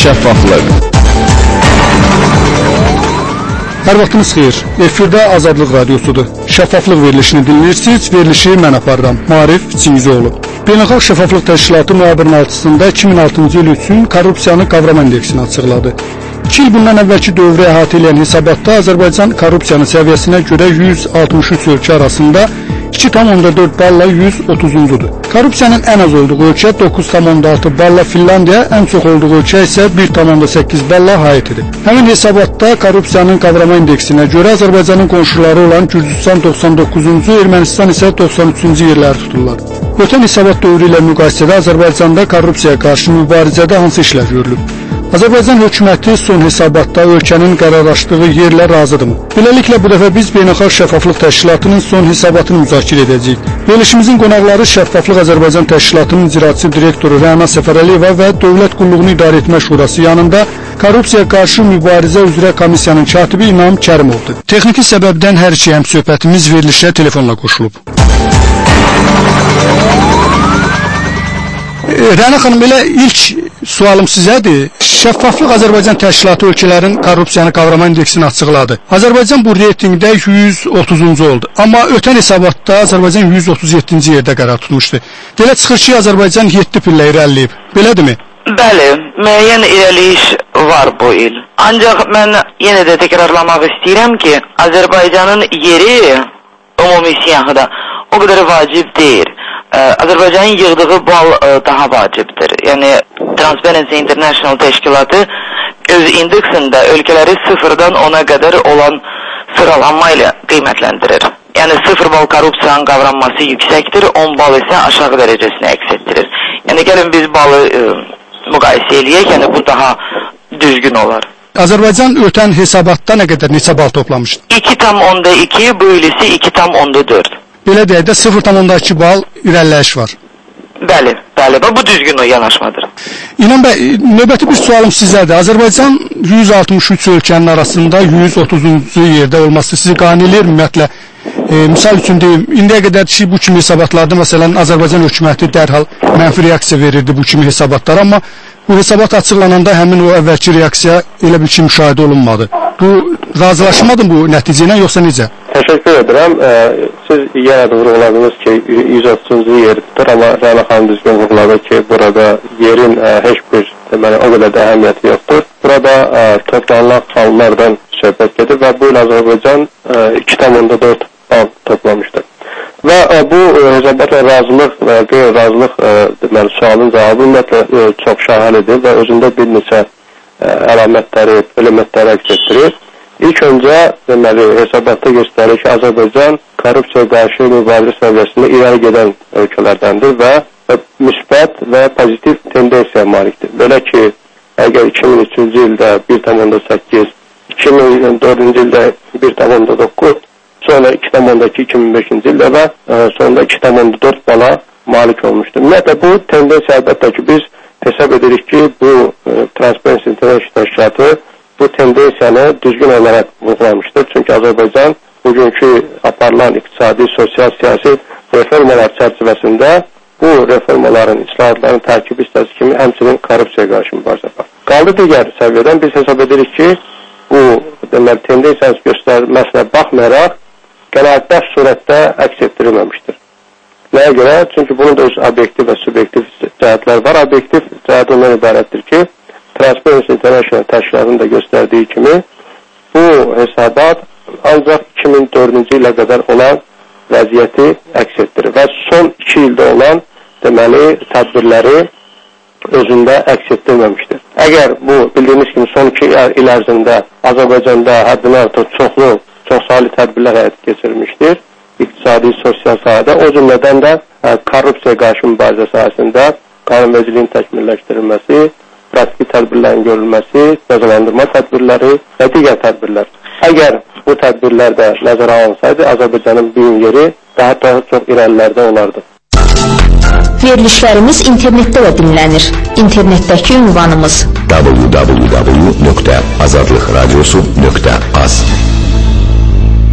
şəffaflıq. Hər vaxtınız xeyir. Efirdə Azadlıq Radiosudur. Şəffaflıq verilişini dinləyirsiniz. Verilişi mən aparıram. Maarif Çingizoğlu. Beynəlxalq Şəffaflıq Təşkilatı noyabrın 6-sında 2006-cı il üçün korrupsiyanı qavrama indeksini açıqladı. 2 il bundan əvvəlki dövrü əhatə edən hesabatda Azərbaycan korrupsiyanın səviyyəsinə görə 163 ölkə arasında 2,4 balla 130-cudur. Korrupsiyanın ən az olduğu ölkə 9,6 balla Finlandiya, ən çox olduğu ölkə isə 1,8 balla Haitidir. Həmin hesabatda korrupsiyanın qavrama indeksinə görə Azərbaycanın qonşuları olan Gürcüstan 99-cu, Ermənistan isə 93-cü yerləri tuturlar. Ötən hesabat dövrü ilə müqayisədə Azərbaycanda korrupsiyaya qarşı mübarizədə hansı işlər görülüb? Azərbaycan hökuməti son hesabatda ölkənin qərarlaşdığı yerlə razıdırmı? Beləliklə bu dəfə biz Beynəlxalq Şəffaflıq Təşkilatının son hesabatını müzakirə edəcəyik. Verilişimizin qonaqları Şəffaflıq Azərbaycan Təşkilatının icraçı direktoru Rəna Səfərəliyeva və Dövlət Qulluğunu İdarə Etmə Şurası yanında korrupsiyaya qarşı mübarizə üzrə komissiyanın katibi İnam Kərimovdur. Texniki səbəbdən hər iki həmsöhbətimiz verilişə telefonla qoşulub. Rəna xanım, elə ilk sualım sizədir. Şəffaflıq Azərbaycan Təşkilatı ölkələrin korrupsiyanı qavrama indeksini açıqladı. Azərbaycan bu reytinqdə 130-cu oldu. Amma ötən hesabatda Azərbaycan 137-ci yerdə qərar tutmuşdu. Belə çıxır ki, Azərbaycan 7 pillə irəliləyib. Belədirmi? Bəli, müəyyən irəliyiş var bu il. Ancaq mən yenə də təkrarlamaq istəyirəm ki, Azərbaycanın yeri ümumi siyahıda o qədər vacib deyil. Azərbaycanın yığdığı bal daha vacibdir. Yəni Transparency International təşkilatı öz indeksində ölkələri 0-dan 10-a qədər olan sıralanma ilə qiymətləndirir. Yəni 0 bal korrupsiyanın qavranması yüksəkdir, 10 bal isə aşağı dərəcəsini əks etdirir. Yəni gəlin biz balı müqayisə eləyək, yəni bu daha düzgün olar. Azərbaycan ötən hesabatda nə qədər neçə bal toplamışdı? 2,2, bu il isə 2,4. Belə deyək də 0,2 bal irəliləyiş var. Bəli, bəli, bu düzgün o yanaşmadır. İnan bəy, növbəti bir sualım sizədir. Azərbaycan 163 ölkənin arasında 130-cu yerdə olması sizi qane eləyir ümumiyyətlə? Misal üçün deyim, indiyə qədər ki, bu kimi hesabatlarda məsələn Azərbaycan hökuməti dərhal mənfi reaksiya verirdi bu kimi hesabatlara, amma bu hesabat açıqlananda həmin o əvvəlki reaksiya elə bir ki, müşahidə olunmadı. Bu razılaşmadın bu nəticə ilə, yoxsa necə? Təşəkkür edirəm. Siz yenə də vurğuladınız ki, 130-cu yerdir, amma Rəna xanım düzgün vurğuladı ki, burada yerin heç bir deməli, o qədər də əhəmiyyəti yoxdur. Burada toplanılan xallardan söhbət gedir və bu il Azərbaycan 2,4 bal toplamışdır. Və bu hesabatla razılıq və qeyri-razılıq deməli, sualın cavabı ümumiyyətlə çox şahanidir və özündə bir neçə əlamətləri, elementləri əks etdirir. İlk öncə deməli, hesabatda göstərir ki, Azərbaycan korrupsiya qarşı mübarizə səviyyəsində irəli gedən ölkələrdəndir və müsbət və pozitiv tendensiyaya malikdir. Belə ki, əgər 2003-cü ildə 1,8, 2004-cü ildə 1,9, sonra 2,2 2005-ci ildə və sonunda 2,4 bala malik olmuşdur. Ümumiyyətlə, bu tendensiya əlbəttə ki, biz hesab edirik ki, bu Transparency International təşkilatı bu tendensiyanı düzgün olaraq vurğulamışdır. Çünki Azərbaycan bugünkü aparılan iqtisadi, sosial, siyasi reformalar çərçivəsində bu reformaların, islahatların tərkib hissəsi kimi həmçinin korrupsiya qarşı mübarizə var. Qaldı digər səviyyədən biz hesab edirik ki, bu deməli, tendensiyanın göstərilməsinə baxmayaraq qənaətbəxş surətdə əks etdirilməmişdir. Nəyə görə? Çünki bunun da öz obyektiv və subyektiv cəhətlər var. Obyektiv cəhət ondan ibarətdir ki, Transparency International təşkilatının da göstərdiyi kimi bu hesabat ancaq 2004-cü ilə qədər olan vəziyyəti əks etdirir və son 2 ildə olan deməli tədbirləri özündə əks etdirməmişdir. Əgər bu bildiyimiz kimi son 2 il ərzində Azərbaycanda həddindən artıq çox saylı tədbirlər həyata keçirilmişdir. İqtisadi, sosial sahədə, o cümlədən də korrupsiya qarşı mübarizə sahəsində qanunvericiliyin təkmilləşdirilməsi, praktiki tədbirlərin görülməsi, cəzalandırma tədbirləri və digər tədbirlər. Əgər bu tədbirlər də nəzərə alınsaydı, Azərbaycanın bu yeri daha çox irəlilərdə olardı. Verilişlərimiz internetdə də dinlənir. İnternetdəki ünvanımız www.azadlıqradiosu.az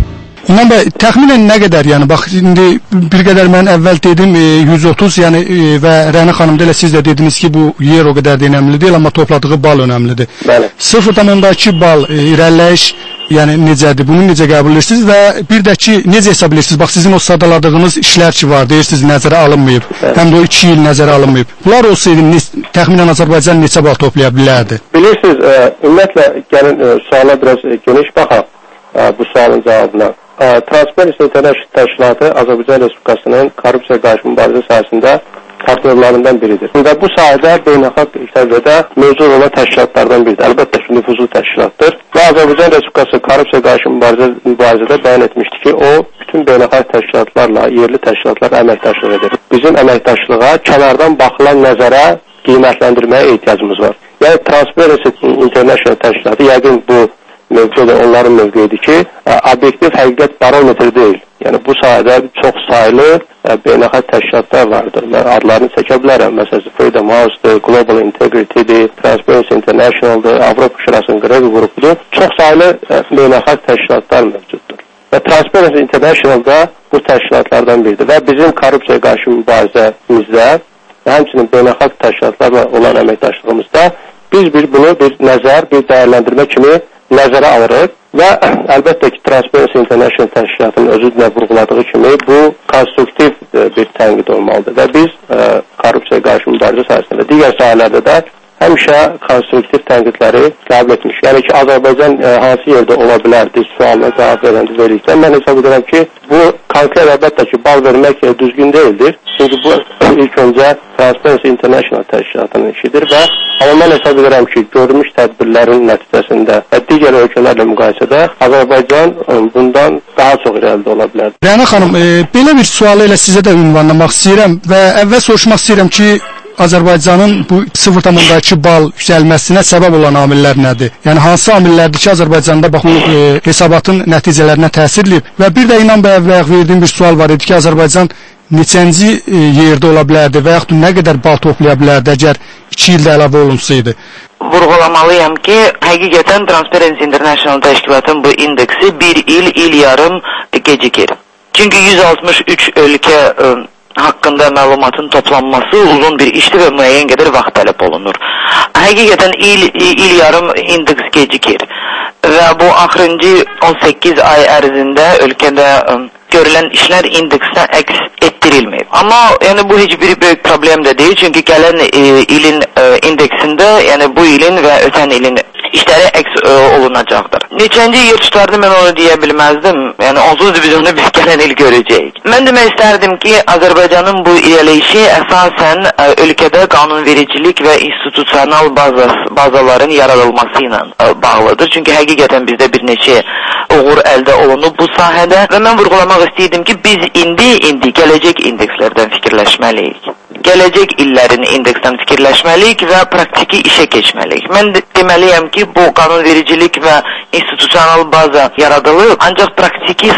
İnan bəy, təxminən nə qədər, yəni bax indi bir qədər mən əvvəl dedim 130, yəni və Rəna xanım da elə siz də dediniz ki, bu yer o qədər də önəmli deyil, amma topladığı bal önəmlidir. Bəli. 0,2 bal irəliləyiş, yəni necədir? Bunu necə qəbul edirsiniz və bir də ki, necə hesab edirsiniz? Bax sizin o sadaladığınız işlər ki var, deyirsiniz nəzərə alınmayıb. Bəli. Həm də o 2 il nəzərə alınmayıb. Bunlar olsaydı təxminən Azərbaycan neçə bal toplaya bilərdi? Bilirsiniz, ümumiyyətlə gəlin suala biraz geniş baxaq bu sualın cavabına. Transparency International təşkilatı Azərbaycan Respublikasının korrupsiya qarşı mübarizə sahəsində partnyorlarından biridir. Və bu sahədə beynəlxalq səviyyədə mövcud olan təşkilatlardan biridir. Əlbəttə ki, nüfuzlu təşkilatdır. Və Azərbaycan Respublikası korrupsiya qarşı mübarizədə bəyan etmişdi ki, o bütün beynəlxalq təşkilatlarla, yerli təşkilatlarla əməkdaşlıq edir. Bizim əməkdaşlığa kənardan baxılan nəzərə qiymətləndirməyə ehtiyacımız var. Yəni Transparency International təşkilatı yəqin bu mövzuda onların mövqeyidir ki, obyektiv həqiqət barometr deyil. Yəni bu sahədə çox saylı beynəlxalq təşkilatlar vardır. Mən adlarını çəkə bilərəm. Məsələn, Freedom House-dır, Global Integrity'dir, Transparency International-dır, Avropa Şurasının Grevi qrupudur. Çox saylı beynəlxalq təşkilatlar mövcuddur. Və Transparency International da bu təşkilatlardan biridir. Və bizim korrupsiyaya qarşı mübarizəmizdə, həmçinin beynəlxalq təşkilatlarla olan əməkdaşlığımızda biz bunu bir nəzər, bir dəyərləndirmə kimi nəzərə alırıq və əlbəttə ki, Transparency International təşkilatının özü də vurğuladığı kimi bu konstruktiv bir tənqid olmalıdır və biz korrupsiyaya qarşı mübarizə sahəsində və digər sahələrdə də həmişə konstruktiv tənqidləri qəbul etmiş. Yəni ki, Azərbaycan hansı yerdə ola bilərdi sualına cavab verildikdən mən hesab edirəm ki, bu konkret əlbəttə ki, bal vermək düzgün deyildir. Çünki bu ilk öncə Transparency International təşkilatının işidir və amma mən hesab edirəm ki, görülmüş tədbirlərin nəticəsində və digər ölkələrlə müqayisədə Azərbaycan bundan daha çox irəlidə ola bilər. Rəna xanım, belə bir sualı elə sizə də ünvanlamaq istəyirəm və əvvəl soruşmaq istəyirəm ki, Azərbaycanın bu 0,2 bal yüksəlməsinə səbəb olan amillər nədir? Yəni hansı amillərdir ki, Azərbaycanda bax bu hesabatın nəticələrinə təsir edib? Və bir də İnan bəy əvvəl verdiyim bir sual var idi ki, Azərbaycan neçənci yerdə ola bilərdi və yaxud nə qədər bal toplaya bilərdi əgər 2 ildə əlavə olunsaydı? Vurğulamalıyam ki, həqiqətən Transparency International təşkilatının bu indeksi bir il yarım gecikir. Çünki 163 ölkə haqqında məlumatın toplanması uzun bir işdir və müəyyən qədər vaxt tələb olunur. Həqiqətən il yarım indeks gecikir və bu axırıncı 18 ay ərzində ölkədə görülən işlər indeksdə əks etdirilməyib. Amma yəni bu heç bir böyük problem də deyil, çünki gələn ilin indeksində, yəni bu ilin və ötən ilin işləri əks olunacaqdır. Neçənci yer tutardı mən onu deyə bilməzdim. Yəni onsuz da biz onu gələn il görəcəyik. Mən demək istərdim ki, Azərbaycanın bu irəliləyişi əsasən ölkədə qanunvericilik və institusional bazaların yaradılması ilə bağlıdır. Çünki həqiqətən bizdə bir neçə uğur əldə olunub bu sahədə və mən vurğulamaq istəyirdim ki, biz indi gələcək indekslərdən fikirləşməliyik. Gələcək illərin indeksdən fikirləşməliyik və praktiki işə keçməliyik. Mən deməliyəm ki, bu qanunvericilik və institusional baza yaradılıb, ancaq praktiki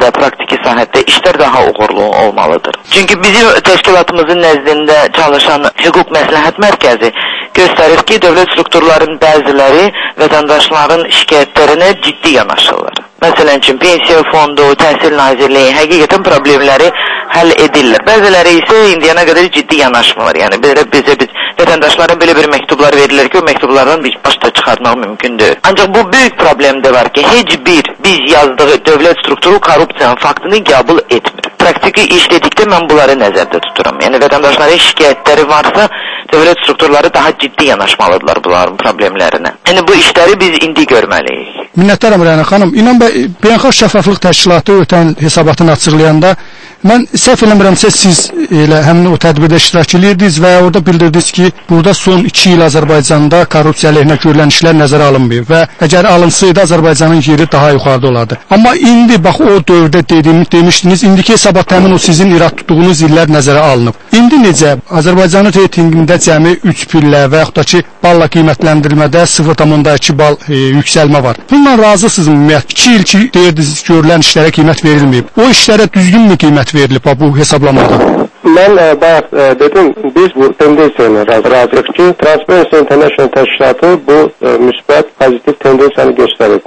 sahədə işlər daha uğurlu olmalıdır. Çünki bizim təşkilatımızın nəzdində çalışan hüquq məsləhət mərkəzi göstərir ki, dövlət strukturlarının bəziləri vətəndaşların şikayətlərinə ciddi yanaşırlar. Məsələn üçün, pensiya fondu, təhsil nazirliyi həqiqətən problemləri həll edirlər. Bəziləri isə indiyənə qədər ciddi yanaşmırlar. Yəni biz vətəndaşların belə bir məktublar verirlər ki, o məktublardan biz başda çıxartmaq mümkündür. Ancaq bu böyük problem də var ki, heç bir biz yazdığı dövlət strukturu korrupsiyanın faktını qəbul etmir. Praktiki iş dedikdə mən bunları nəzərdə tuturam. Yəni vətəndaşların şikayətləri varsa, dövlət strukturları daha ciddi yanaşmalıdırlar bunların problemlərinə. Yəni bu işləri biz indi görməliyik. Minnətdaram Rəna xanım. İnan bəy, Beynəlxalq Şəffaflıq Təşkilatı ötən hesabatını açıqlayanda mən səhv eləmirəmsə siz elə həmin o tədbirdə iştirak edirdiniz və orada bildirdiniz ki, burada son 2 il Azərbaycanda korrupsiya əleyhinə görülən işlər nəzərə alınmayıb və əgər alınsaydı Azərbaycanın yeri daha yuxarıda olardı. Amma indi bax o dövrdə demişdiniz, indiki hesabat həmin o sizin irad tutduğunuz illər nəzərə alınıb. İndi necə? Azərbaycanın reytinqində cəmi 3 pillə və yaxud da ki, balla qiymətləndirilmədə 0,2 bal yüksəlmə var. Bununla razısınızmı? Ümumiyyətlə 2 il ki, deyirdiniz görülən işlərə qiymət verilməyib. O işlərə düzgünmü qiymət verilib bu hesablamada? Mən bayaq dedim, biz bu tendensiyanı razıyıq ki, Transparency International təşkilatı bu müsbət, pozitiv tendensiyanı göstərir.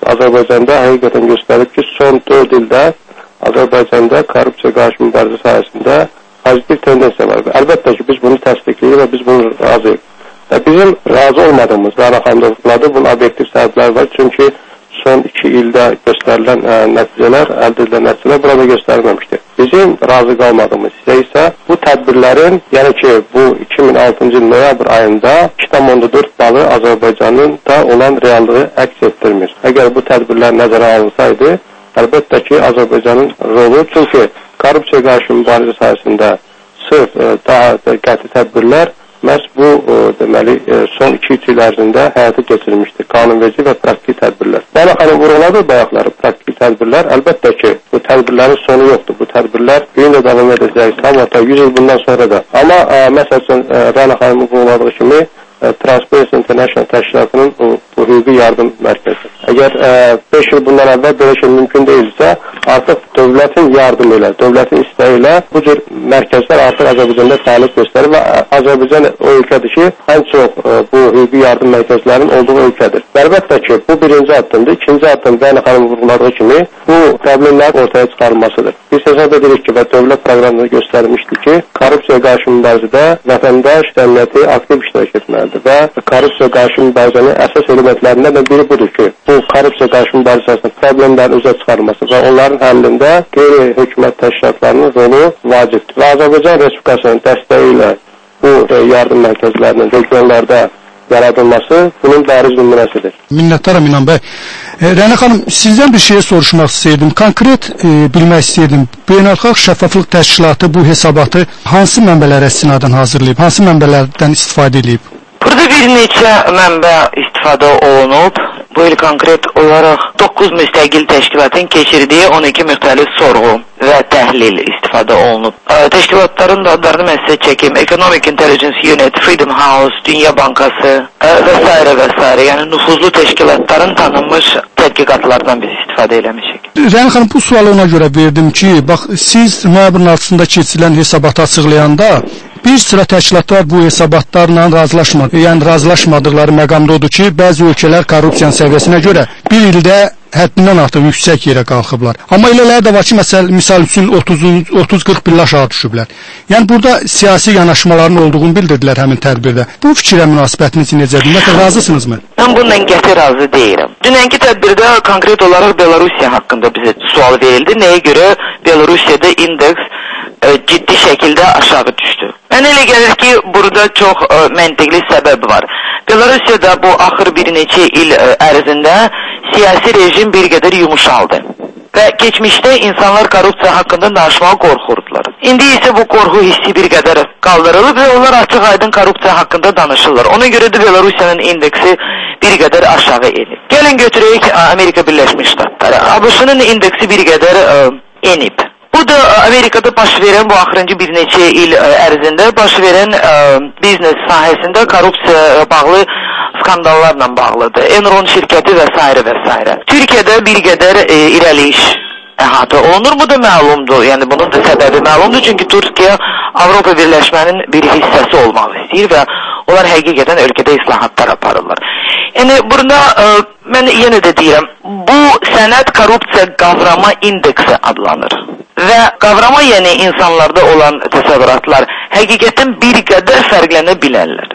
Azərbaycanda həqiqətən göstərib ki, son 4 ildə Azərbaycanda korrupsiya qarşı mübarizə sahəsində pozitiv tendensiya var. Əlbəttə ki, biz bunu təsdiqləyirik və biz bunu razıyıq. Və bizim razı olmadığımız Rəna xanım da bunun obyektiv səbəbləri var. Çünki son 2 ildə göstərilən nəticələr, əldə edilən nəticələr burada göstərilməmişdir. Bizim razı qalmadığımız isə bu tədbirlərin, yəni ki, bu 2006-cı il noyabr ayında 2,4 balı Azərbaycanın da olan reallığı əks etdirmir. Əgər bu tədbirlər nəzərə alınsaydı, əlbəttə ki, Azərbaycanın rolu, çünki korrupsiya qarşı mübarizə sahəsində sırf daha qəti tədbirlər məhz bu, deməli, son 2-3 il ərzində həyata keçirilmişdir. Qanunverici və praktiki tədbirlər. Rəna xanım vurğuladı bayaqları praktiki tədbirlər. Əlbəttə ki, bu tədbirlərin sonu yoxdur. Bu tədbirlər bir gün də davam edəcək, tam hatta 100 il bundan sonra da. Amma, məsəl üçün, Rəna xanımın vurğuladığı kimi, Transparency International təşkilatının bu hüquqi yardım mərkəzi. Əgər 5 il bundan əvvəl belə şey mümkün deyilsə, artıq dövlətin yardımı ilə, dövlətin istəyi ilə bu cür mərkəzlər artıq Azərbaycanda fəaliyyət göstərir və Azərbaycan o ölkədir ki, ən çox bu hüquqi yardım mərkəzlərinin olduğu ölkədir. Əlbəttə ki, bu birinci addımdır. İkinci addım Rəna xanım vurğuladığı kimi bu problemlərin ortaya çıxarılmasıdır. Biz hesab edirik ki, və dövlət proqramında göstərilmişdir ki, korrupsiya qarşı mübarizədə vətəndaş cəmiyyəti aktiv iştirak etməlidir və korrupsiya qarşı mübarizənin əsas elementlərindən də biri budur ki, bu korrupsiya qarşı mübarizəsində problemlərin üzə çıxarılması və onların həllində qeyri-hökumət təşkilatlarının rolu vacibdir. Və Azərbaycan Respublikasının dəstəyi ilə bu yardım mərkəzlərinin regionlarda yaradılması bunun bariz nümunəsidir. Minnətdaram İnan bəy. Rəna xanım, sizdən bir şey soruşmaq istəyirdim. Konkret bilmək istəyirdim. Beynəlxalq Şəffaflıq Təşkilatı bu hesabatı hansı mənbələrə istinadən hazırlayıb, hansı mənbələrdən istifadə edib? Burada bir neçə mənbə istifadə olunub. Bu il konkret olaraq 9 müstəqil təşkilatın keçirdiyi 12 müxtəlif sorğu və təhlil istifadə olunub. Təşkilatların da adlarını mən sizə çəkim. Economic Intelligence Unit, Freedom House, Dünya Bankası və s. və s. Yəni nüfuzlu təşkilatların tanınmış tədqiqatlardan biz istifadə eləmişik. Rəna xanım, bu sualı ona görə verdim ki, bax, siz noyabrın 6-sında keçirilən hesabatı açıqlayanda bir sıra təşkilatlar bu hesabatlarla razılaşmadı. Yəni razılaşmadıqları məqamda odur ki, bəzi ölkələr korrupsiyanın səviyyəsinə görə bir ildə həddindən artıq yüksək yerə qalxıblar. Amma elələri də var ki, misal üçün 30-40 pillə aşağı düşüblər. Yəni burada siyasi yanaşmaların olduğunu bildirdilər həmin tədbirdə. Bu fikrə münasibətiniz necədir? Ümumiyyətlə razısınızmı? Mən bununla qəti razı deyirəm. Dünənki tədbirdə konkret olaraq Belorusiya haqqında bizə sual verildi. Nəyə görə Belorusiyada indeks ciddi şəkildə aşağı düşdü? Mənə elə gəlir ki, burada çox məntiqli səbəb var. Belorusiyada bu axır bir neçə il ərzində siyasi rejim bir qədər yumuşaldı. Və keçmişdə insanlar korrupsiya haqqında danışmağa qorxurdular. İndi isə bu qorxu hissi bir qədər qaldırılıb və onlar açıq aydın korrupsiya haqqında danışırlar. Ona görə də Belorusiyanın indeksi bir qədər aşağı enib. Gəlin götürək Amerika Birləşmiş Ştatları. ABŞ-nın indeksi bir qədər enib. Bu da Amerikada baş verən bu axırıncı bir neçə il ərzində baş verən biznes sahəsində korrupsiya bağlı skandallarla bağlıdır. Enron şirkəti və s. və s. Türkiyədə bir qədər irəliyiş əhatə olunur. Bu da məlumdur. Yəni bunun da səbəbi məlumdur. Çünki Türkiyə Avropa Birləşmənin bir hissəsi olmaq istəyir və onlar həqiqətən ölkədə islahatlar aparırlar. Yəni burada mən yenə də deyirəm, bu sənəd korrupsiya qavrama indeksi adlanır. Və qavrama, yəni insanlarda olan təsəvvüratlar həqiqətən bir qədər fərqlənə bilərlər.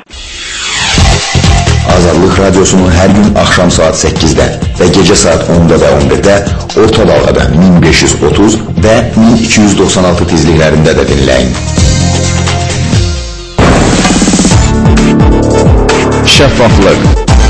Azadlıq Radyosu'nu hər gün axşam saat 8-də və gecə saat 10-da və 11-də orta dalğada 1530 və 1296 tezliklərində də dinləyin. Şəffaflıq.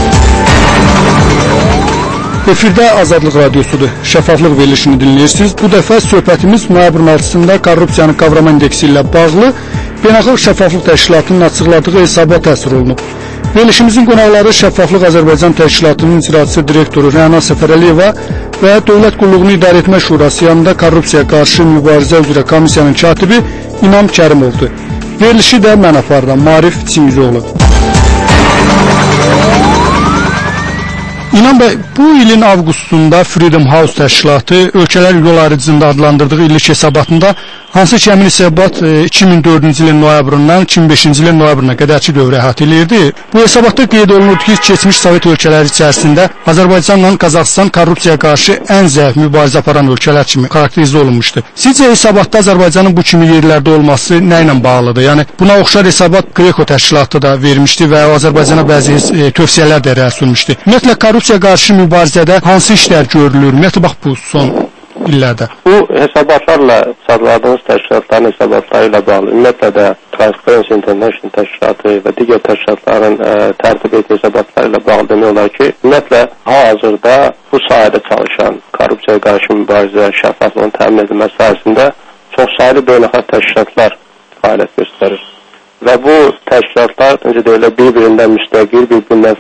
Efirdə Azadlıq Radyosudur. Şəffaflıq verilişini dinləyirsiniz. Bu dəfə söhbətimiz noyabrın 6-sında korrupsiyanın qavrama indeksi ilə bağlı Beynəlxalq Şəffaflıq Təşkilatının açıqladığı hesaba təsir olunub. Verilişimizin qonaqları Şəffaflıq Azərbaycan Təşkilatının icraçısı direktoru Rəna Səfərəliyeva və Dövlət Qulluğunu İdarə Etmə Şurası yanında korrupsiya qarşı mübarizə üzrə komissiyanın katibi İnam Kərimovdur. Verilişi də mən aparıram, Marif Çingizioğlu. İnan bəy, bu ilin avqustunda Freedom House təşkilatı ölkələr yol ayrıcında adlandırdığı illik hesabatında Hansı ki, həmin hesabat 2004-cü ilin noyabrından 2005-ci ilin noyabrına qədərki dövrü əhatə edirdi. Bu hesabatda qeyd olunurdu ki, keçmiş Sovet ölkələri içərisində Azərbaycanla Qazaxıstan korrupsiyaya qarşı ən zəif mübarizə aparan ölkələr kimi xarakterizə olunmuşdu. Sizcə hesabatda Azərbaycanın bu kimi yerlərdə olması nə ilə bağlıdır? Yəni buna oxşar hesabat Qreko təşkilatı da vermişdi və Azərbaycana bəzi tövsiyələr də irəli sürmüşdü. Ümumiyyətlə korrupsiya qarşı mübarizədə hansı işlər görülür? Ümumiyyətlə bax bu son illərdə. Bu hesabatlarla sadladığınız təşkilatların hesabatları ilə bağlı ümumiyyətlə də Transparency International təşkilatı və digər təşkilatların tərtib etdiyi hesabatları ilə bağlı demək olar ki, ümumiyyətlə hal-hazırda bu sahədə çalışan korrupsiyaya qarşı mübarizə, şəffaflığın təmin edilməsi sahəsində çoxsaylı beynəlxalq təşkilatlar fəaliyyət göstərir. Və bu təşkilatlar necə deyilə bir-birindən müstəqil, bir-birindən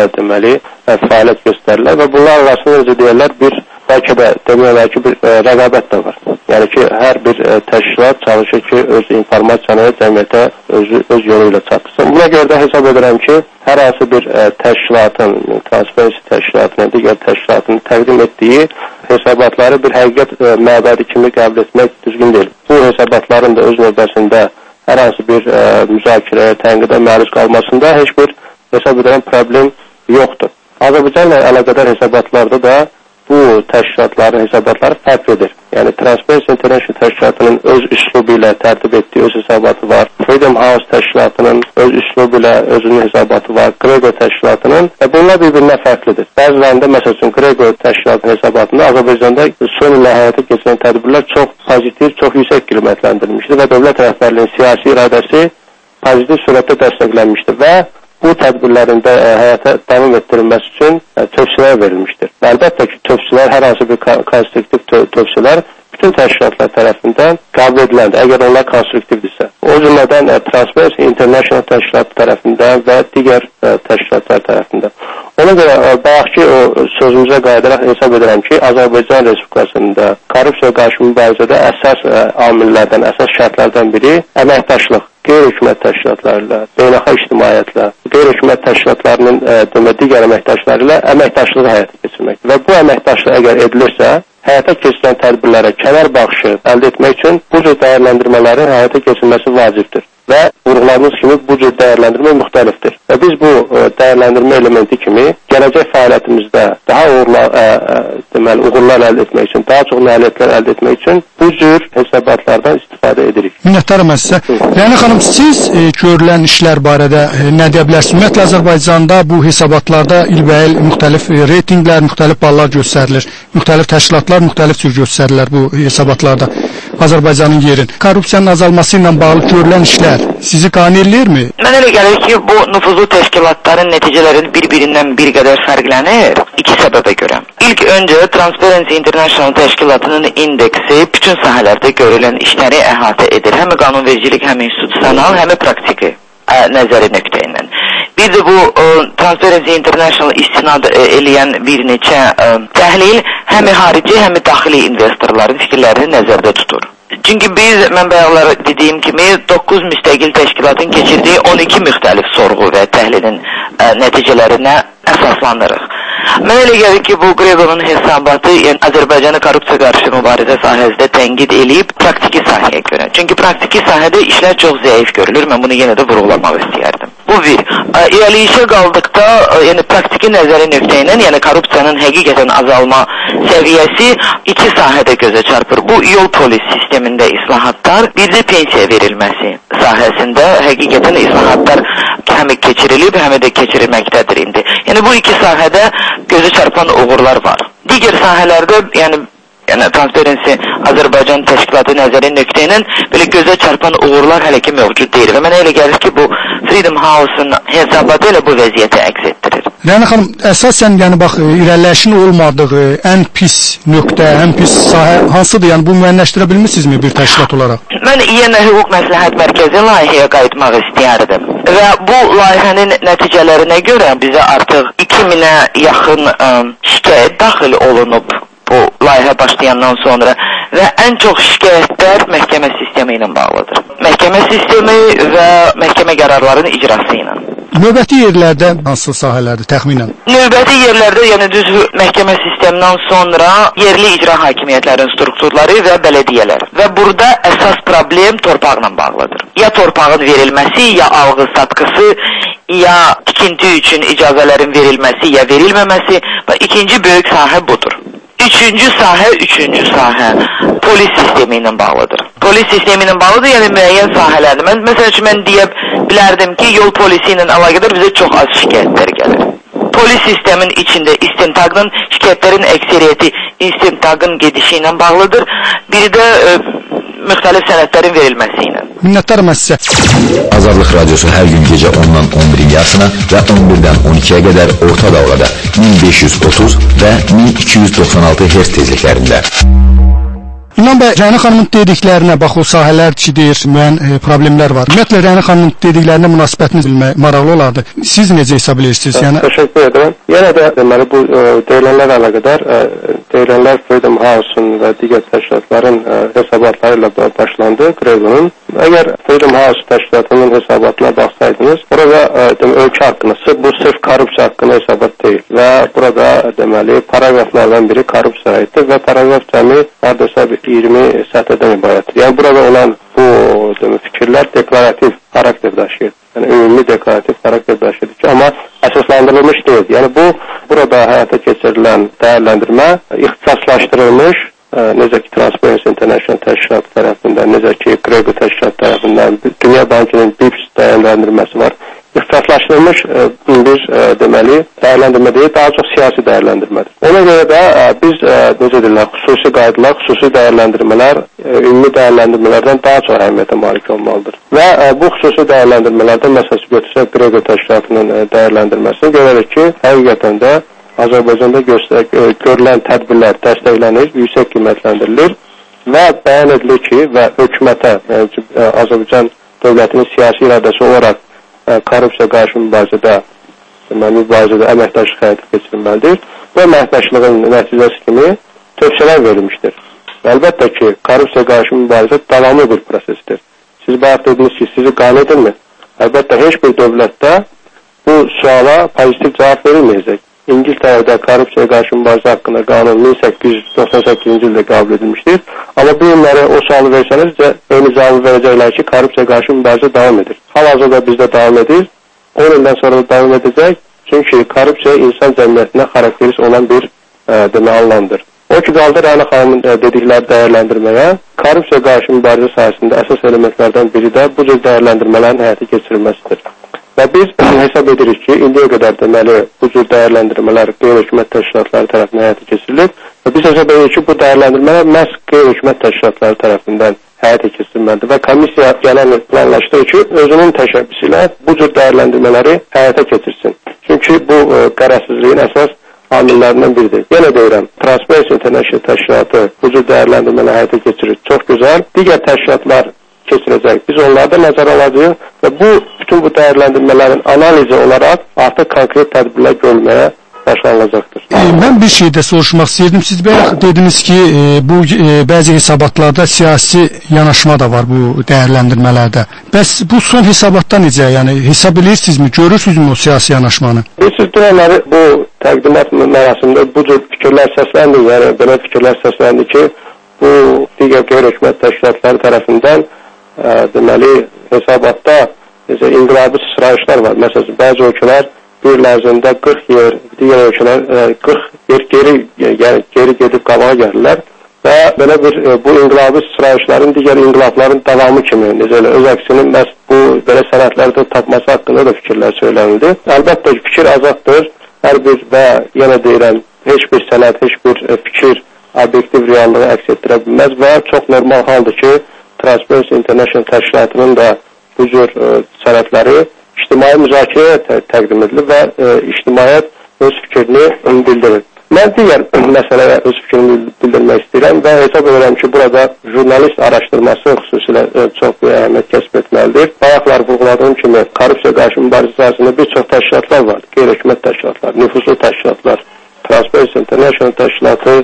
fəaliyyət göstərirlər və bunlar arasında necə deyirlər bəlkə də demək olar ki, bir rəqabət də var. Yəni ki, hər bir təşkilat çalışır ki, öz informasiyanı cəmiyyətə öz yolu ilə çatdırsın. Buna görə də hesab edirəm ki, hər hansı bir təşkilatın, Transparency təşkilatının, digər təşkilatın təqdim etdiyi hesabatları bir həqiqət məbədi kimi qəbul etmək düzgün deyil. Bu hesabatların da öz növbəsində hər hansı bir müzakirəyə, tənqidə məruz qalmasında heç bir hesab edirəm problem yoxdur. Azərbaycanla əlaqədar hesabatlarda da bu təşkilatların hesabatları fərqlidir. Yəni Transparency International təşkilatının öz üslubu ilə tərtib etdiyi öz hesabatı var. Freedom House təşkilatının öz üslubu ilə özünün hesabatı var. Qreko təşkilatının və bunlar bir-birindən fərqlidir. Bəzilərində məsəl üçün Qreko təşkilatının hesabatında Azərbaycanda son illə həyata keçirilən tədbirlər çox pozitiv, çox yüksək qiymətləndirilmişdir və dövlət rəhbərliyinin siyasi iradəsi pozitiv surətdə dəstəklənmişdir və bu tədbirlərində həyata davam etdirilməsi üçün tövsiyələr verilmişdir. Və əlbəttə ki, tövsiyələr, hər hansı bir konstruktiv tövsiyələr bütün təşkilatlar tərəfindən qəbul ediləndə, əgər onlar konstruktivdirsə. O cümlədən Transparency International təşkilatı tərəfindən və digər təşkilatlar tərəfindən. Ona görə bayaqki o sözümüzə qayıdaraq hesab edirəm ki, Azərbaycan Respublikasında korrupsiya qarşı mübarizədə əsas amillərdən, əsas şərtlərdən biri əməkdaşlıq. Qeyri-hökumət təşkilatları ilə, beynəlxalq ictimaiyyətlə, qeyri-hökumət təşkilatlarının digər əməkdaşları ilə əməkdaşlığı həyata keçirmək. Və bu əməkdaşlıq əgər edilirsə, həyata keçirilən tədbirlərə kənar baxışı əldə etmək üçün bu cür dəyərləndirmələrin həyata keçirilməsi vacibdir. Və vurğuladığımız kimi bu cür dəyərləndirmə müxtəlifdir. Və biz bu dəyərləndirmə elementi kimi gələcək fəaliyyətimizdə daha uğurlar əldə etmək üçün, daha çox nailiyyətlər əldə etmək üçün bu cür hesabatlardan istifadə edirik. Minnətdaram sizə. Rəna xanım, siz görülən işlər barədə nə deyə bilərsiniz? Ümumiyyətlə Azərbaycanda bu hesabatlarda ilbəil müxtəlif reytinqlər, müxtəlif ballar göstərilir. Müxtəlif təşkilatlar müxtəlif cür göstərirlər bu hesabatlarda Azərbaycanın yerin. Korrupsiyanın azalması ilə bağlı görülən işlər sizi qane eləyirmi? Mənə elə gəlir ki, bu nüfuzlu təşkilatların nəticələri bir-birindən bir qədər fərqlənir iki səbəbə görə. İlk öncə Transparency International təşkilatının indeksi bütün sahələrdə görülən işləri əhatə edir. Həm qanunvericilik, həm institusional, həm praktiki nəzəri nöqteyindən. Bir də bu Transparency International istinad eləyən bir neçə təhlil həm xarici, həm daxili investorların fikirlərini nəzərdə tutur. Çünki biz, mən bayaqlar dediyim kimi, 9 müstəqil təşkilatın keçirdiyi 12 müxtəlif sorğu və təhlilin nəticələrinə əsaslanırıq. Mən elə gəlir ki, bu Greko'nun hesabatı yəni Azərbaycanı korrupsiya qarşı mübarizə sahəsində tənqid eləyib praktiki sahəyə görə. Çünki praktiki sahədə işlər çox zəif görülür. Mən bunu yenə də vurğulamaq istəyərdim. Bu bir. İrəliyişə qaldıqda, yəni praktiki nəzəri nöqteyindən, yəni korrupsiyanın həqiqətən azalma səviyyəsi iki sahədə gözə çarpır. Bu yol polis sistemində islahatlar, bir də pensiya verilməsi sahəsində həqiqətən islahatlar həm keçirilib, həm də keçirilməkdədir indi. Yəni bu iki sahədə gözə çarpan uğurlar var. Digər sahələrdə, yəni Transparency Azərbaycan təşkilatı nəzəri nöqteyindən belə gözə çarpan uğurlar hələ ki mövcud deyil. Və mənə elə gəlir ki, bu Freedom House-un hesabatı ilə bu vəziyyəti əks etdirir. Rəna xanım, əsasən yəni bax irəliləyişin olmadığı ən pis nöqtə, ən pis sahə hansıdır? Yəni bu müəyyənləşdirə bilmirsinizmi bir təşkilat olaraq? Mən yenə Hüquq Məsləhət Mərkəzi layihəyə qayıtmaq istəyərdim. Və bu layihənin nəticələrinə görə bizə artıq 2000-ə yaxın şikayət daxil olunub bu layihə başlayandan sonra və ən çox şikayətlər məhkəmə sistemi ilə bağlıdır. Məhkəmə sistemi və məhkəmə qərarlarının icrası ilə. Növbəti yerlərdə hansı sahələrdir təxminən? Növbəti yerlərdə, yəni düz məhkəmə sistemindən sonra yerli icra hakimiyyətlərinin strukturları və bələdiyyələr. Və burada əsas problem torpaqla bağlıdır. Ya torpağın verilməsi, ya alğı-satqısı, ya tikinti üçün icazələrin verilməsi, ya verilməməsi və ikinci böyük sahə budur. Üçüncü sahə polis sistemi ilə bağlıdır. Polis sistemi ilə bağlıdır, yəni müəyyən sahələrdir. Məsələn üçün, mən deyə bilərdim ki, yol polisi ilə əlaqədar bizə çox az şikayətlər gəlir. Polis sistemin içində istintaqın, şikayətlərin əksəriyyəti istintaqın gedişi ilə bağlıdır. Biri də müxtəlif sənədlərin verilməsi ilə. Minnətdarım sizə. Azadlıq Radiosu hər gün gecə 10-dan 11-in yarısına və 11-dən 12-yə qədər orta dalğada 1530 və 1296 Hz tezliklərində. İnan bəy, Rəna xanımın dediklərinə bax, o sahələr deyir, müəyyən problemlər var. Ümumiyyətlə, Rəna xanımın dediklərinə münasibətiniz bilmək maraqlı olardı. Siz necə hesab edirsiniz? Təşəkkür edirəm. Yenə də deməli, bu deyilənlər əlaqədar deyilənlər Freedom House-un və digər təşkilatların hesabatları ilə başlandı, Grevonun. Əgər Freedom House təşkilatının hesabatına baxsaydınız, burada ölkə haqqında, bu sırf korrupsiya haqqında hesabat deyil və burada deməli, paragraflardan biri korrupsiya aiddir və paragraf cəmi hardasa 20 sətirdən ibarətdir. Yəni burada olan bu fikirlər deklarativ xarakter daşıyır. Yəni ümumi deklarativ xarakter daşıyır ki, amma əsaslandırılmış deyil. Yəni bu burada həyata keçirilən dəyərləndirmə ixtisaslaşdırılmış, necə ki Transparency International təşkilatı tərəfindən, necə ki Grego təşkilatı tərəfindən, Dünya Bankının BIPS dəyərləndirməsi var. İxtisaslaşdırılmış bir deməli dəyərləndirmə deyil, daha çox siyasi dəyərləndirmədir. Ona görə də biz necə deyirlər, xüsusi qaydalar, xüsusi dəyərləndirmələr ümumi dəyərləndirmələrdən daha çox əhəmiyyətə malik olmalıdır. Və bu xüsusi dəyərləndirmələrdən məsəl götürsək Grego təşkilatının dəyərləndirməsini görürük ki, həqiqətən də Azərbaycanda görülən tədbirlər dəstəklənir, yüksək qiymətləndirilir və bəyan edilir ki, və hökumətə, Azərbaycan dövlətinin siyasi iradəsi olaraq korrupsiya qarşı mübarizədə əməkdaşlıq həyata keçirilməlidir və əməkdaşlığın nəticəsi kimi tövsiyələr verilmişdir. Əlbəttə ki, korrupsiya qarşı mübarizə davamlı bir prosesdir. Siz bayaq dediniz ki, sizi qane edilmir. Əlbəttə, heç bir dövlətdə bu suala pozitiv cavab verilməyəcək. İngiltərədə korrupsiya qarşı mübarizə haqqında qanun 1898-ci ildə qəbul edilmişdir. Amma bu günləri o sualı versəniz, eyni cavabı verəcəklər ki, korrupsiya qarşı mübarizə davam edir. Hal-hazırda bizdə davam edir, 10 ildən sonra da davam edəcək. Çünki korrupsiya insan cəmiyyətinə xarakteris olan bir anlamdır. O ki, qaldı Rəna xanımın dedikləri dəyərləndirməyə, korrupsiya qarşı mübarizə sahəsində əsas elementlərdən biri də bu cür dəyərləndirmələrin həyata keçirilməsidir. Və biz hesab edirik ki, indiyə qədər deməli bu cür dəyərləndirmələr qeyri-hökumət təşkilatları tərəfindən həyata keçirilir və biz hesab edirik ki, bu dəyərləndirmələr məhz qeyri-hökumət təşkilatları tərəfindən həyata keçirilməlidir və komissiya gələn il planlaşdırır ki, özünün təşəbbüsü ilə bu cür dəyərləndirmələri həyata keçirsin. Çünki bu qərərsizliyin əsas amillərindən biridir. Yenə deyirəm, Transparency International təşkilatı bu cür dəyərləndirmələri həyata keçirir. Çox gözəl. Digər təşkilatlar keçirəcək. Biz onları da nəzərə alacağıq və bütün bu dəyərləndirmələrin analizi olaraq artıq konkret tədbirlər görülməyə başlanılacaqdır. Mən bir şey də soruşmaq istəyirdim. Siz dediniz ki, bu bəzi hesabatlarda siyasi yanaşma da var bu dəyərləndirmələrdə. Bəs bu son hesabatda necə? Yəni hesab edirsinizmi, görürsünüzmü o siyasi yanaşmanı? Siz dünənləri bu təqdimat mərasimində bu cür fikirlər səsləndi. Yəni belə fikirlər səsləndi ki, bu digər qeyri-hökumət təşkilatları tərəfindən deməli hesablatda inqilabi sıçrayışlar var. Məsələn, bəzi ölkələr bir il ərzində 40 yer, digər ölkələr 40 yer geri gedib qabağa gəlirlər və belə bir bu inqilabi sıçrayışların digər inqilabların davamı kimi öz əksini məhz bu belə sənədlərdə tapması haqqında da fikirlər söylənildi. Əlbəttə ki, fikir azaddır. Hər bir və yenə deyirəm, heç bir sənəd, heç bir fikir obyektiv reallığı əks etdirə bilməz və çox normal haldır ki, Transparency International təşkilatının da bu cür sənədləri ictimai müzakirəyə təqdim edilir və ictimaiyyət öz fikrini bildirir. Mən digər məsələyə öz fikrimi bildirmək istəyirəm və hesab edirəm ki, burada jurnalist araşdırması xüsusilə çox bir əhəmiyyət kəsb etməlidir. Bayaqlar vurğuladığım kimi, korrupsiya qarşı mübarizə sahəsində bir çox təşkilatlar var, qeyri-hökumət təşkilatlar, nüfuzlu təşkilatlar, Transparency International təşkilatı,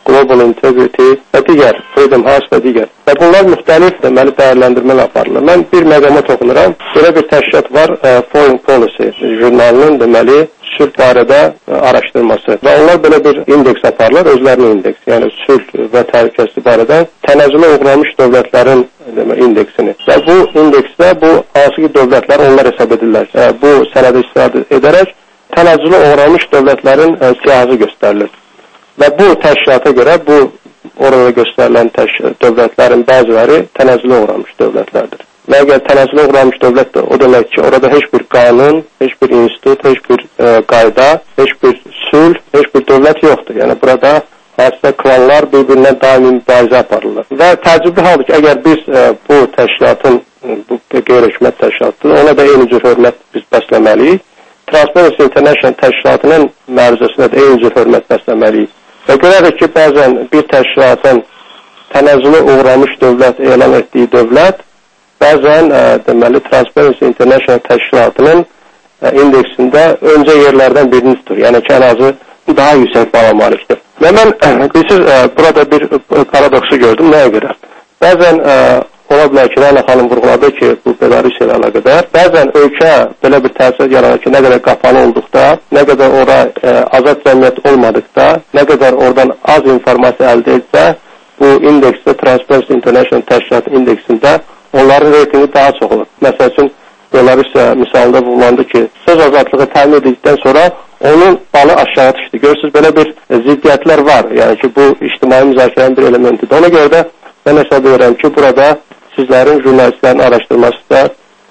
Global Integrity və digər, Freedom House və digər. Və bunlar müxtəlif deməli dəyərləndirmələr aparılır. Mən bir məqama toxunuram. Belə bir təşkilat var, Foreign Policy jurnalının deməli sülh barədə araşdırması. Və onlar belə bir indeks aparırlar, özlərinin indeksi. Yəni sülh və təhlükəsizlik barədə tənəzzülə uğramış dövlətlərin indeksini. Və bu indeksdə bu hansı ki dövlətlər onlar hesab edirlər. Bu sənədə istifadə edərək tənəzzülə uğramış dövlətlərin siyahısı göstərilir. Və bu təşkilata görə bu orada göstərilən dövlətlərin bəziləri tənəzzülə uğramış dövlətlərdir. Və əgər tənəzzülə uğramış dövlətdir, o demək ki, orada heç bir qanun, heç bir institut, heç bir qayda, heç bir sülh, heç bir dövlət yoxdur. Yəni burada hansısa klanlar bir-birindən daimi mübarizə aparırlar. Və təəccüblü haldır ki, əgər biz bu təşkilatın, bu qeyri-hökumət təşkilatıdır, ona da eyni cür hörmət biz bəsləməliyik. Transparency International təşkilatının məruzəsinə də eyni cür hörmət bəsləməliyik. Və görərək ki, bəzən bir təşkilatın tənəzzülə uğramış dövlət elan etdiyi dövlət bəzən deməli Transparency International təşkilatının indeksində öncə yerlərdən birini tutur. Yəni ki, ən azı daha yüksək bala malikdir. Və mən bilirsiniz, burada bir paradoksu gördüm. Nəyə görə? Bəzən ola bilər ki, Rəna xanım vurğuladı ki, bu Belarusya ilə əlaqədar. Bəzən ölkə belə bir təsir yaranır ki, nə qədər qapalı olduqda, nə qədər ora azad cəmiyyət olmadıqda, nə qədər oradan az informasiya əldə etsə, bu indeksdə Transparency International təşkilatı indeksində onların reytingi daha çox olur. Məsəl üçün, Belarusya misalında vurgulandı ki, söz azadlığı təmin edildikdən sonra onun balı aşağı düşdü. Görürsünüz, belə bir ziddiyyətlər var. Yəni ki, bu ictimai müzakirənin bir elementidir. Ona görə də mən hesab edirəm ki, burada sizlərin, jurnalistlərin araşdırması da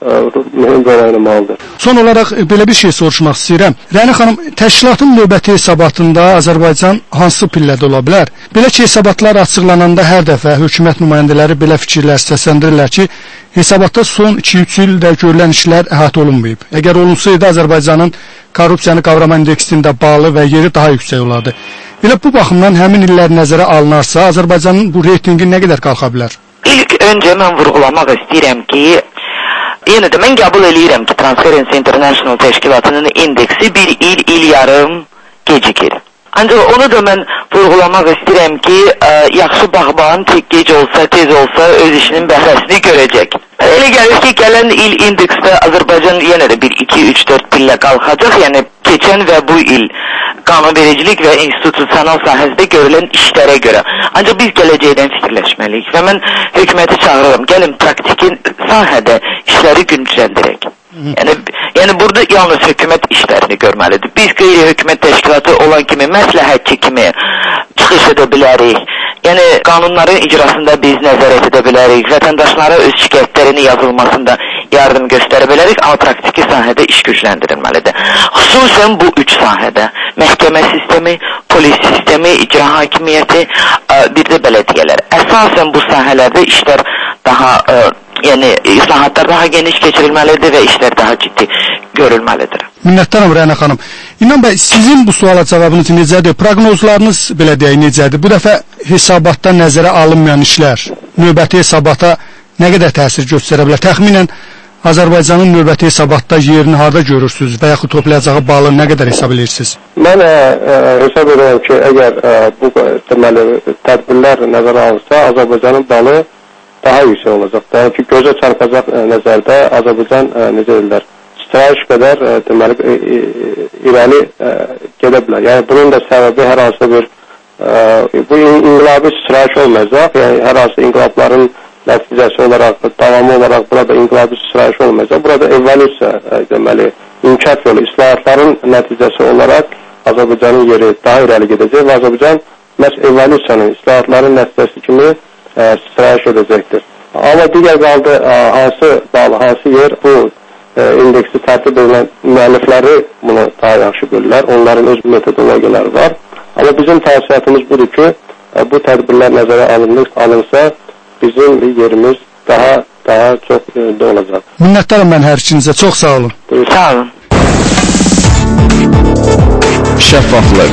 mühüm rol oynamalıdır. Son olaraq belə bir şey soruşmaq istəyirəm. Rəna xanım, təşkilatın növbəti hesabatında Azərbaycan hansı pillədə ola bilər? Belə ki, hesabatlar açıqlananda hər dəfə hökumət nümayəndələri belə fikirlər səsləndirirlər ki, hesabatda son 2-3 ildə görülən işlər əhatə olunmayıb. Əgər olunsaydı, Azərbaycanın korrupsiyanı qavrama indeksində balı və yeri daha yüksək olardı. Elə bu baxımdan həmin illər nəzərə alınarsa, Azərbaycanın bu reytingi nə qədər qalxa bilər? İlk öncə mən vurğulamaq istəyirəm ki, yenə də mən qəbul edirəm ki, Transparency International təşkilatının indeksi bir il yarım gecikir. Ancaq onu da mən vurğulamaq istəyirəm ki, yaxşı bağban gec olsa, tez olsa öz işinin bəhrəsini görəcək. Elə gəlir ki, gələn il indeksdə Azərbaycan yenə də bir 2-3-4 pillə qalxacaq, yəni keçən və bu il qanunvericilik və institusional sahəsində görülən işlərə görə. Ancaq biz gələcəkdən fikirləşməliyik və mən hökuməti çağırıram, gəlin praktiki sahədə işləri güncləndirək. Yəni burada yalnız hökumət işlərini görməlidir. Biz qeyri-hökumət təşkilatı olan kimi, məsləhətçi kimi çıxış edə bilərik. Yəni qanunların icrasında biz nəzarət edə bilərik, vətəndaşlara öz şikayətlərinin yazılmasında yardım göstərə bilərik, amma praktiki sahədə iş gücləndirilməlidir. Xüsusən bu 3 sahədə, məhkəmə sistemi, polis sistemi, icra hakimiyyəti, bir də bələdiyyələr. Əsasən bu sahələrdə işlər daha yəni islahatlar daha geniş keçirilməlidir və işlər daha ciddi görülməlidir. Minnətdaram Rəna xanım. İnan bəy, sizin bu suala cavabınız necədir? Proqnozlarınız belə deyək necədir? Bu dəfə hesabatda nəzərə alınmayan işlər növbəti hesabata nə qədər təsir göstərə bilər? Təxminən Azərbaycanın növbəti hesabatda yerini harda görürsünüz və yaxud toplayacağı balı nə qədər hesab edirsiniz? Mən hesab edirəm ki, əgər bu deməli tədbirlər nəzərə alınsa, Azərbaycanın balı daha yüksək olacaq. Yəni ki, gözə çarpacaq nəzərdə Azərbaycan necə edirlər, sitayiş qədər deməli irəli gedə bilər. Yəni bunun da səbəbi hər hansı bir bu inqilabi sitayiş olmayacaq. Yəni hər hansı inqilabların nəticəsi olaraq, davamı olaraq burada inqilabi sitayiş olmayacaq. Burada evolyusiya deməli inkişaf yolu, islahatların nəticəsi olaraq Azərbaycanın yeri daha irəli gedəcək və Azərbaycan məhz evolyusiyanın, islahatların nəticəsi kimi sitayiş edəcəkdir. Amma digər qaldı hansı bağlı, hansı yer bu indeksi tərtib edilən müəllifləri bunu daha yaxşı bilirlər. Onların öz metodologiyaları var. Amma bizim təsiratımız budur ki, bu tədbirlər nəzərə alınsa bizim yerimiz daha çox yerdə olacaq. Minnətdaram mən hər ikinizə. Çox sağ olun. Buyurun. Sağ olun. Şəffaflıq.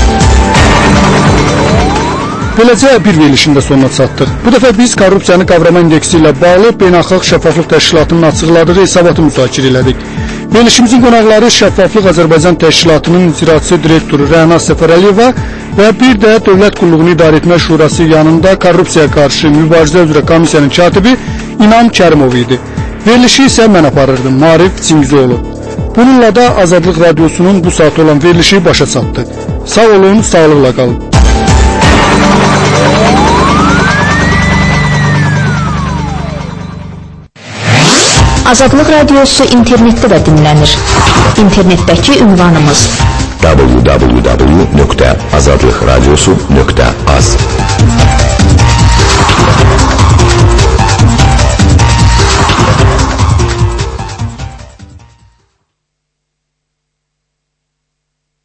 Beləcə bir verilişin də sonuna çatdıq. Bu dəfə biz korrupsiyanı qavrama indeksi ilə bağlı Beynəlxalq Şəffaflıq Təşkilatının açıqladığı hesabatı müzakirə elədik. Verilişimizin qonaqları Şəffaflıq Azərbaycan Təşkilatının icraçı direktoru Rəna Səfərəliyeva və bir də Dövlət Qulluğunu İdarə Etmə Şurası yanında korrupsiyaya qarşı mübarizə üzrə komissiyanın katibi İnam Kərimov idi. Verilişi isə mən aparırdım, Marif Çingizoğlu. Bununla da Azadlıq Radiosunun bu saat olan verilişi başa çatdı. Sağ olun, sağlıqla qalın. Azadlıq Radiosu internetdə də dinlənir. İnternetdəki ünvanımız www.azadlıqradiosu.az